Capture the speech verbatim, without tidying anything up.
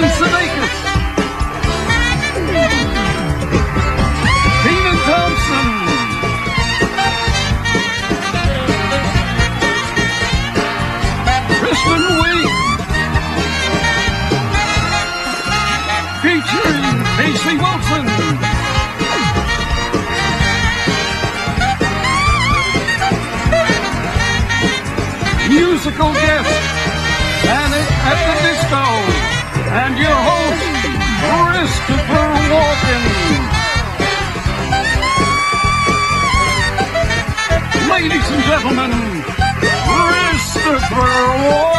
Jason Sudeikis, Kenan Thompson, Kristen Wiig, featuring Casey Wilson, musical guest Panic at the Disco, and your host Christopher Walken. Ladies and gentlemen, Christopher Walken.